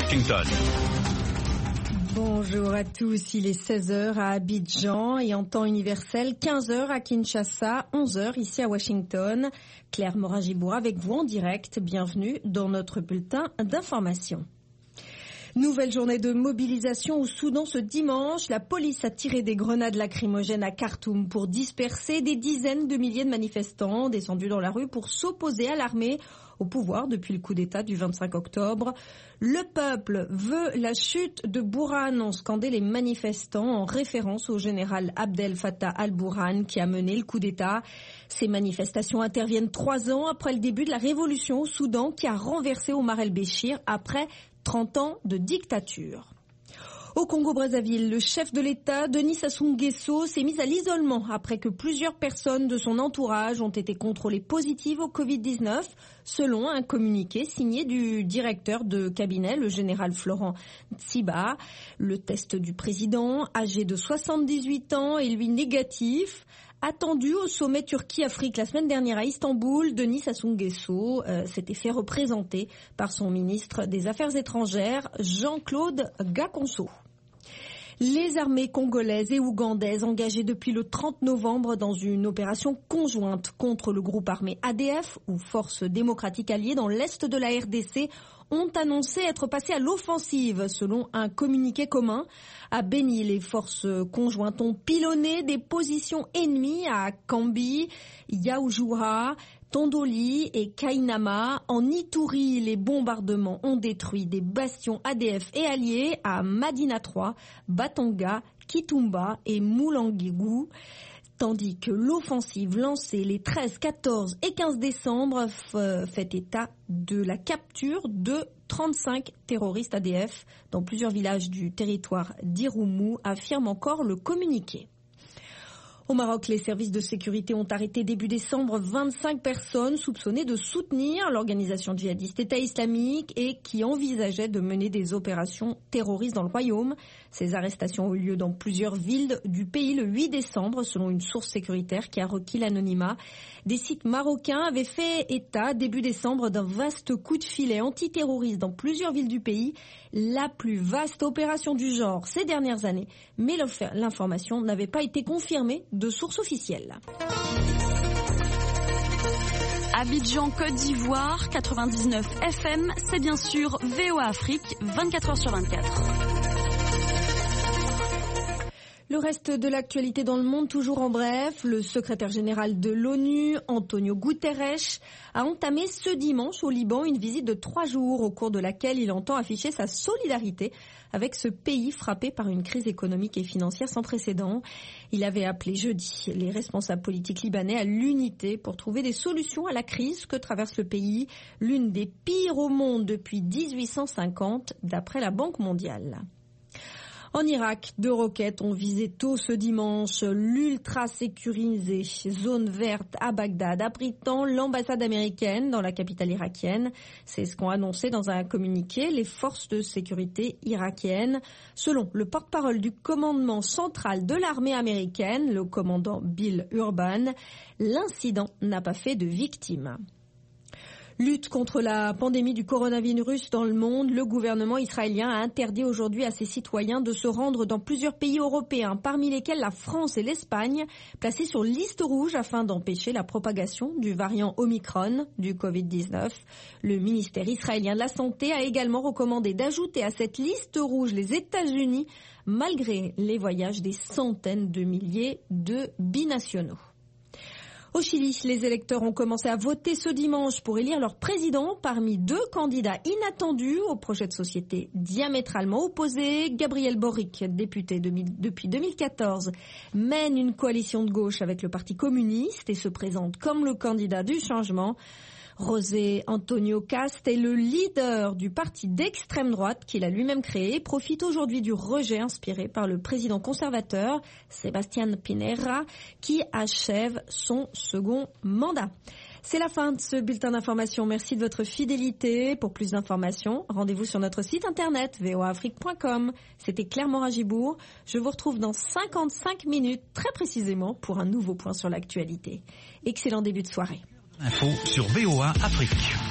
Washington. Bonjour à tous, il est 16h à Abidjan et en temps universel 15h à Kinshasa, 11h ici à Washington. Claire Morin-Gibour avec vous en direct, bienvenue dans notre bulletin d'information. Nouvelle journée de mobilisation au Soudan ce dimanche. La police a tiré des grenades lacrymogènes à Khartoum pour disperser des dizaines de milliers de manifestants descendus dans la rue pour s'opposer à l'armée au pouvoir depuis le coup d'État du 25 octobre. Le peuple veut la chute de Bourhan, ont scandé les manifestants en référence au général Abdel Fattah al-Burhan qui a mené le coup d'État. Ces manifestations interviennent 3 ans après le début de la révolution au Soudan qui a renversé Omar el-Béchir après 30 ans de dictature. Au Congo-Brazzaville, le chef de l'État, Denis Sassou Nguesso, s'est mis à l'isolement après que plusieurs personnes de son entourage ont été contrôlées positives au Covid-19, selon un communiqué signé du directeur de cabinet, le général Florent Tsiba. Le test du président, âgé de 78 ans, est lui négatif. Attendu au sommet Turquie-Afrique la semaine dernière à Istanbul, Denis Sassou Nguesso s'était fait représenter par son ministre des Affaires étrangères, Jean-Claude Gakonso. Les armées congolaises et ougandaises engagées depuis le 30 novembre dans une opération conjointe contre le groupe armé ADF ou Forces démocratiques alliées dans l'est de la RDC ont annoncé être passées à l'offensive selon un communiqué commun. À Beni, les forces conjointes ont pilonné des positions ennemies à Kambi, Yaoujouha, Tondoli et Kainama. En Ituri, les bombardements ont détruit des bastions ADF et alliés à Madina 3, Batonga, Kitumba et Moulangigou. Tandis que l'offensive lancée les 13, 14 et 15 décembre fait état de la capture de 35 terroristes ADF dans plusieurs villages du territoire d'Irumu, affirme encore le communiqué. Au Maroc, les services de sécurité ont arrêté début décembre 25 personnes soupçonnées de soutenir l'organisation djihadiste État islamique et qui envisageaient de mener des opérations terroristes dans le royaume. Ces arrestations ont eu lieu dans plusieurs villes du pays le 8 décembre, selon une source sécuritaire qui a requis l'anonymat. Des sites marocains avaient fait état début décembre d'un vaste coup de filet antiterroriste dans plusieurs villes du pays, la plus vaste opération du genre ces dernières années, mais l'information n'avait pas été confirmée de sources officielles. Abidjan, Côte d'Ivoire, 99 FM, c'est bien sûr VOA Afrique, 24h/24. Le reste de l'actualité dans le monde, toujours en bref, le secrétaire général de l'ONU, Antonio Guterres, a entamé ce dimanche au Liban une visite de 3 jours au cours de laquelle il entend afficher sa solidarité avec ce pays frappé par une crise économique et financière sans précédent. Il avait appelé jeudi les responsables politiques libanais à l'unité pour trouver des solutions à la crise que traverse le pays, l'une des pires au monde depuis 1850, d'après la Banque mondiale. En Irak, 2 roquettes ont visé tôt ce dimanche l'ultra sécurisée zone verte à Bagdad, abritant l'ambassade américaine dans la capitale irakienne. C'est ce qu'ont annoncé dans un communiqué les forces de sécurité irakiennes. Selon le porte-parole du commandement central de l'armée américaine, le commandant Bill Urban, l'incident n'a pas fait de victimes. Lutte contre la pandémie du coronavirus dans le monde, le gouvernement israélien a interdit aujourd'hui à ses citoyens de se rendre dans plusieurs pays européens, parmi lesquels la France et l'Espagne, placés sur liste rouge afin d'empêcher la propagation du variant Omicron du Covid-19. Le ministère israélien de la Santé a également recommandé d'ajouter à cette liste rouge les États-Unis, malgré les voyages des centaines de milliers de binationaux. Au Chili, les électeurs ont commencé à voter ce dimanche pour élire leur président parmi 2 candidats inattendus au projet de société diamétralement opposé. Gabriel Boric, député depuis 2014, mène une coalition de gauche avec le Parti communiste et se présente comme le candidat du changement. José Antonio Cast est le leader du parti d'extrême droite qu'il a lui-même créé et profite aujourd'hui du rejet inspiré par le président conservateur Sebastián Pinera qui achève son second mandat. C'est la fin de ce bulletin d'information. Merci de votre fidélité. Pour plus d'informations, rendez-vous sur notre site internet voaafrique.com. C'était Claire Morin-Gibour. Je vous retrouve dans 55 minutes très précisément pour un nouveau point sur l'actualité. Excellent début de soirée. Info sur VOA Afrique.